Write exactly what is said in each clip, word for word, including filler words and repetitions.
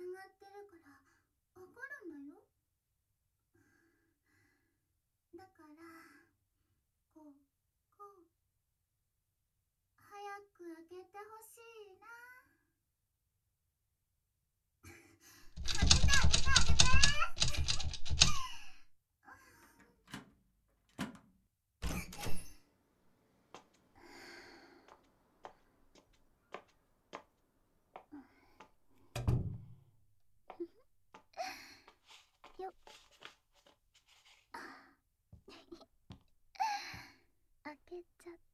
がってるからわかるんだよ。だからこうこう早く開けてほしいな。開けて開けて開けてよっ開けちゃった。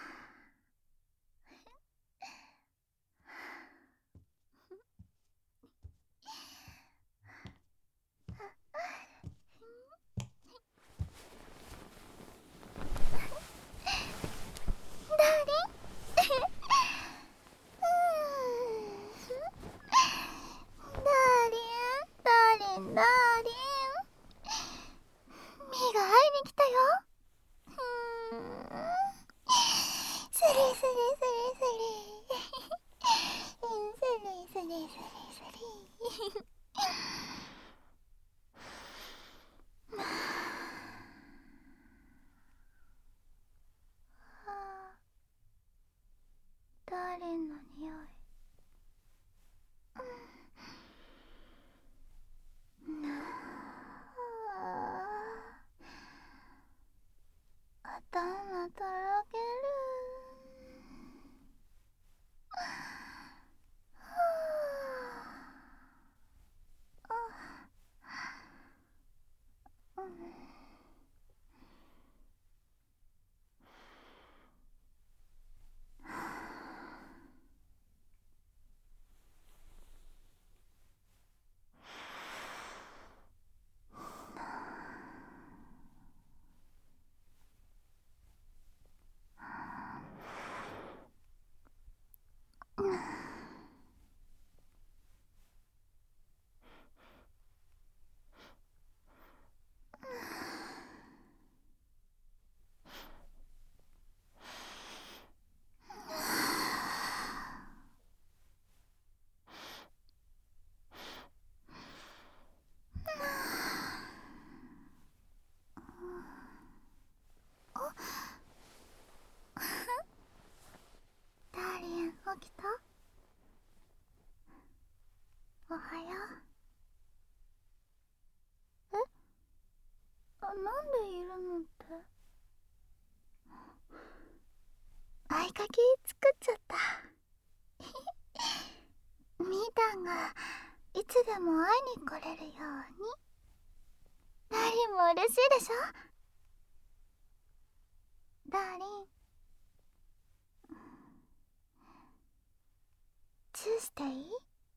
ダーリンダーリンダーリンダーリン、ミーが会いに来たよ。うーん、スリスリスリスリスリスリスリスリダーリンの匂い。頭とろける。ダーリン起きた？おはよう。え？あ、なんでいるのって。合鍵作っちゃったみーたんがいつでも会いに来れるように。ダーリンも嬉しいでしょ。ダーリン、チューしていい？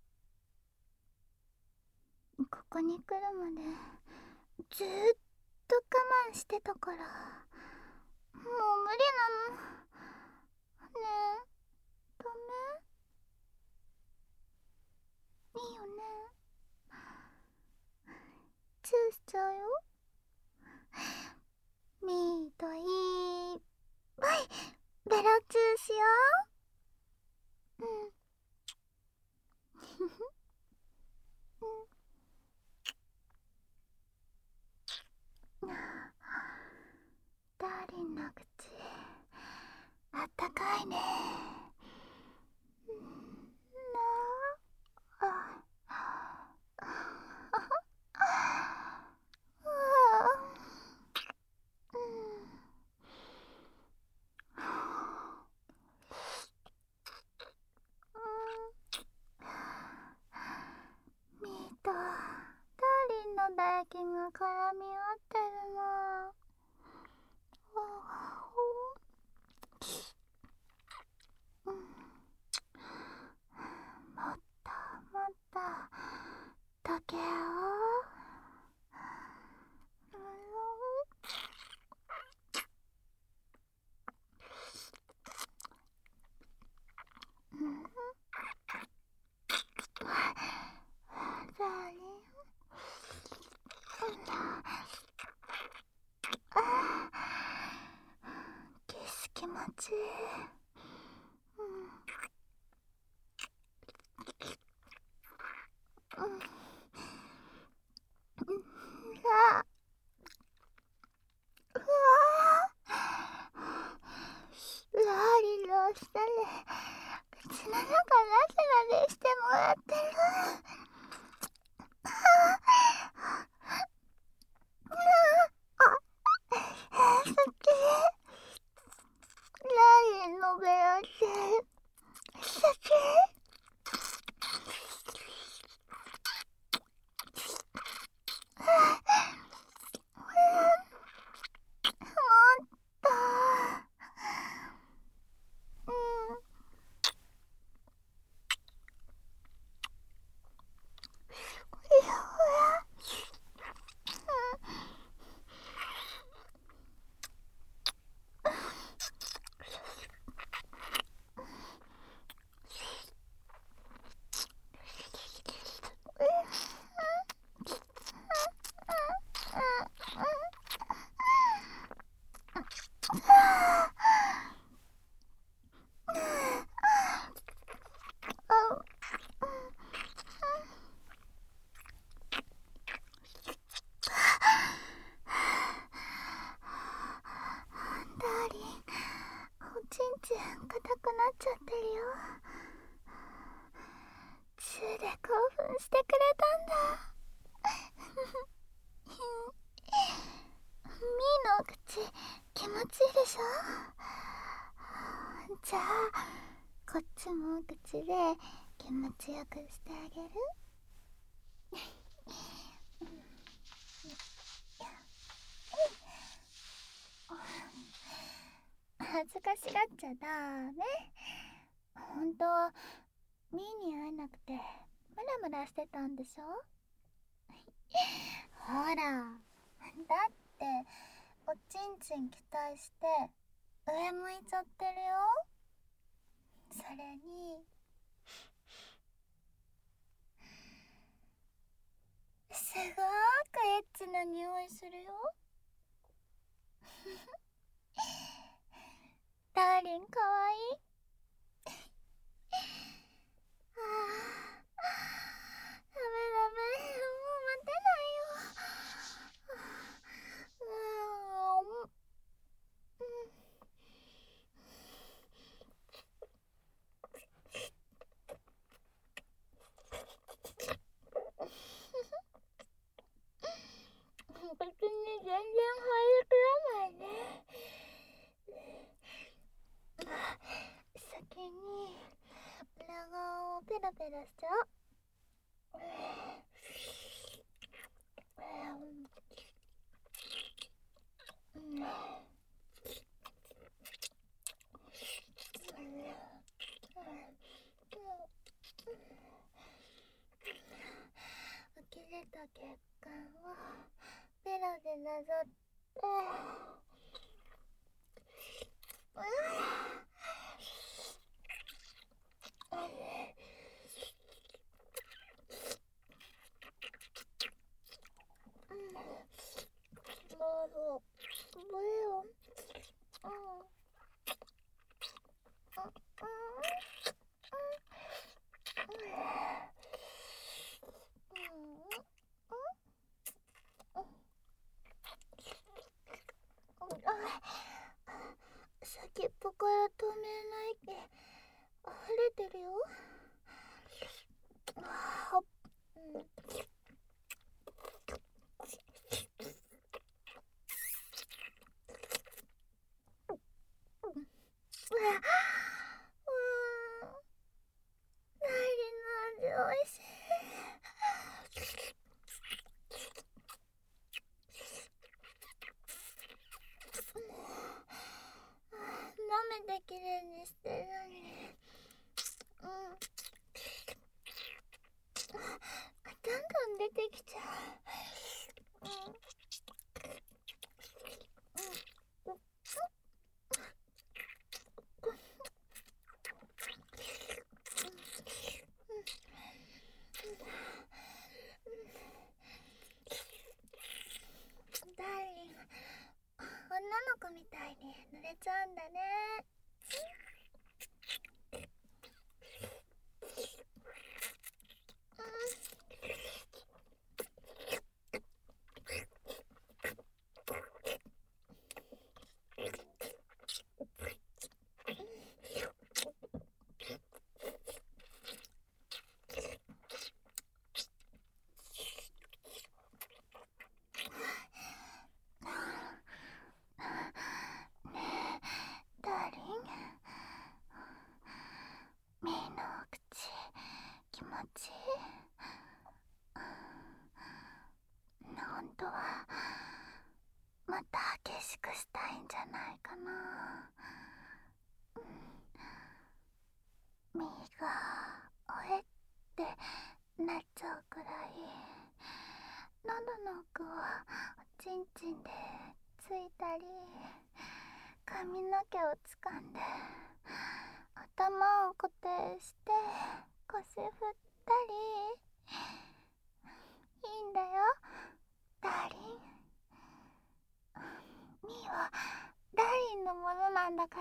ここに来るまでずーっと我慢してたから、もう無理なの。ねえ、ダメ？いいよね？チューしちゃうよ。ミーといっぱいベロチューしよう。うんダーリンの口あったかいね。なあミーとダーリンの唾液が絡み合ってるの。うん、もっともっと溶け合おう。うん、ダーリン、キス気持ちいい。うん、 ちゃってるよ。ツーで興奮してくれたんだ。ミーの口気持ちいいでしょ。じゃあこっちも口で気持ちよくしてあげる。恥ずかしがっちゃダメ。本当はミーに会えなくてムラムラしてたんでしょ。ほら、だっておちんちん期待して上向いちゃってるよ。それにすごーくエッチな匂いするよ。ダーリンかわいい。あー、ダメダメ、もう待てないよ。うーん、別に全然入りきらないね。先に裏側をペラペラしちゃう。うん、浮き出た血管をペラでなぞって、うんもうすごいよ。うんうん先っぽから透明な液溢れてるよ。あ、うん、ナイリの味おいしい。舐めてきれいにしてるのに、うん、どんどん出てきちゃう。うん、ダーリン、女の子みたいに濡れちゃうんだね。ダーリン、ミーの口気持ちいい。本当はもっと激しくしたいんじゃないかな。ミーがおえってなっちゃうくらい喉の奥をおちんちんでついたり、髪の毛をつかんで頭を固定して腰振ったり、いいんだよダーリン。ミーはダーリンのものなんだから。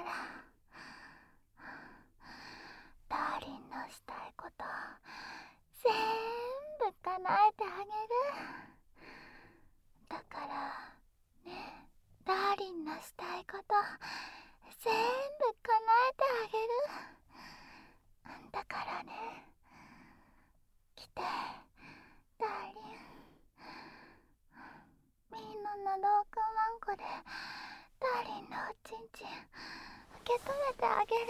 ダーリンのしたいこと全部叶えてあげる。だからね、ダーリンのしたいこと全部叶えてあげる。 のロークマンコでダーリンのおちんちん受け止めてあげる。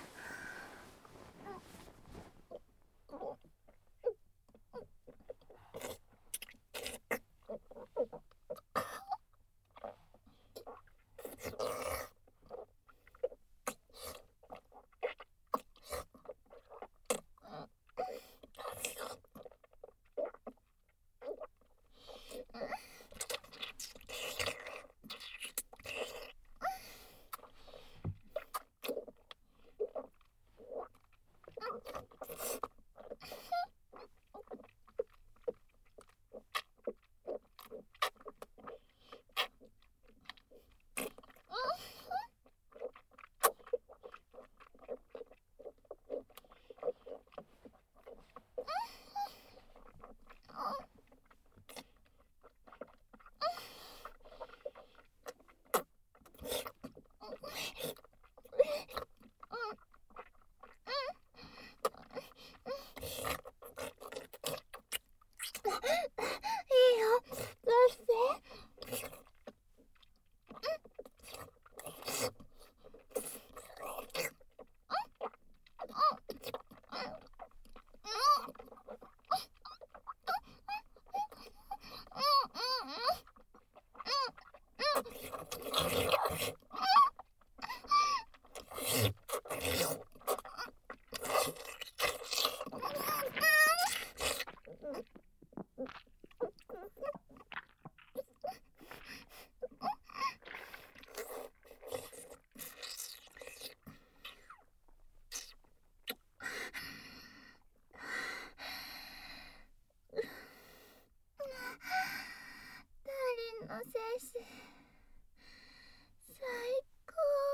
の精子最高。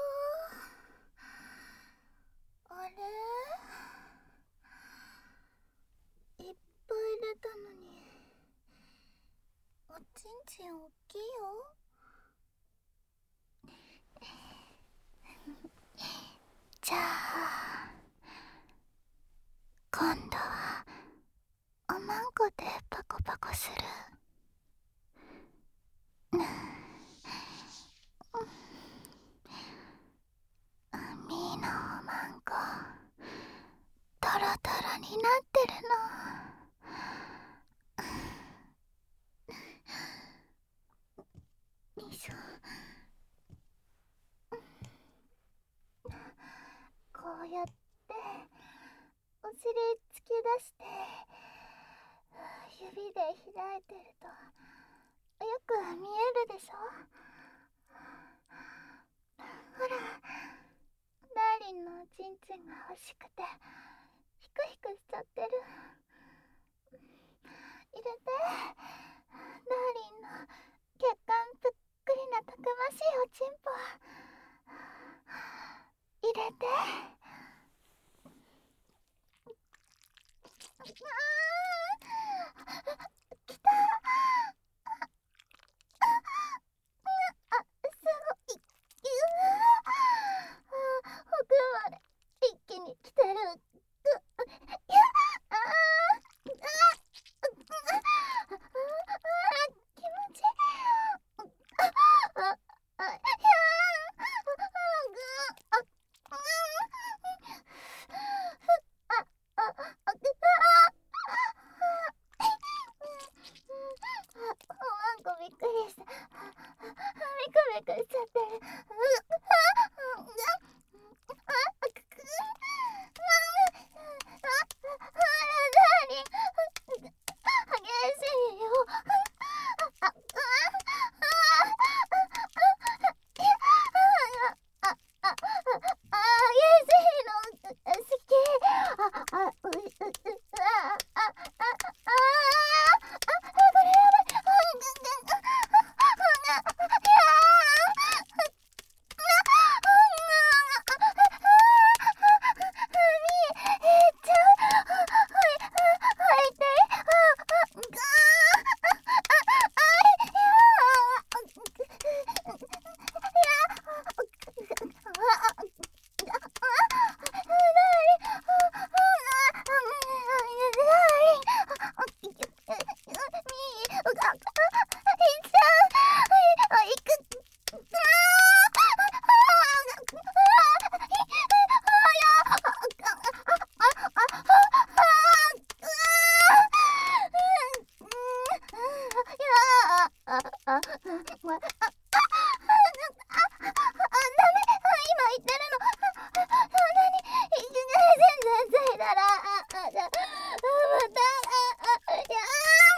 あれ、いっぱい出たのにおちんちんおっきいよ。じゃあ今度はおまんこでパコパコする。みーのおまんこトロトロになってるの。よいしょ。こうやってお尻突き出して指で開いてるとよく見えるでしょ。ほら、ダーリンのおちんちんが欲しくてヒクヒクしちゃってる。入れて、ダーリンの血管ぷっくりなたくましいおちんぽ入れて。あー、きた。あ、すごい。奥まで一気に来てる。いや、あー、あー、気持ちいい。あ、あ、いやー、ぐー、あ、 言ってるの。そんなに全然ついたら、あ、じゃ、また、あ、いや、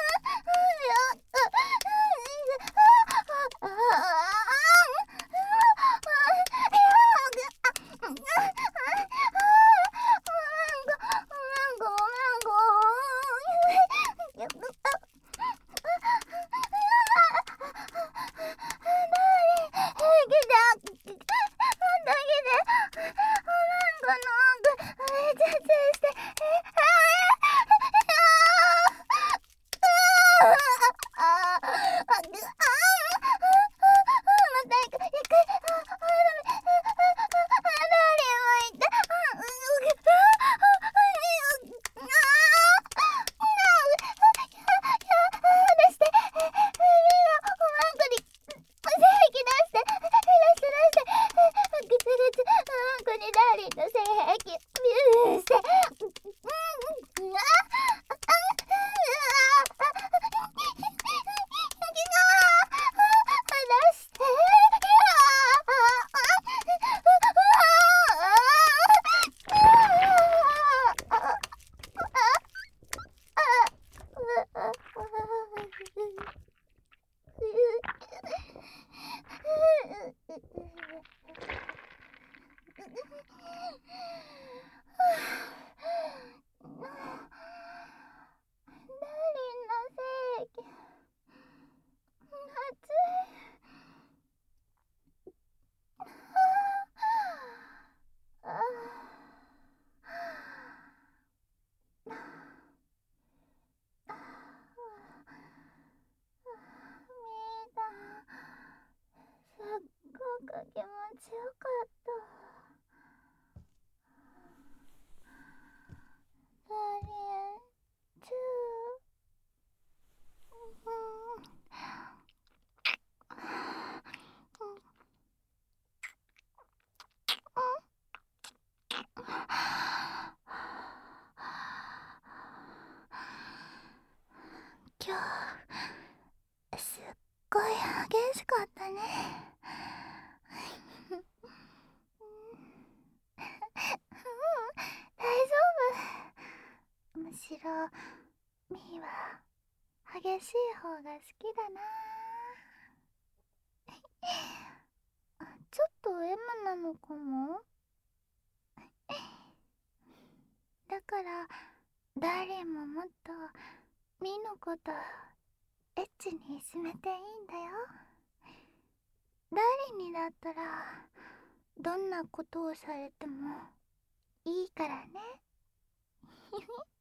気持ちよかった。ダーリン、チュー。今日すっごい激しかったね。大丈夫。むしろみーは激しい方が好きだな。ちょっと エム なのかも。だからダーリンももっとみーのことエッチに進めていいんだよ。ダーリンにだったらどんなことをされてもいいからね。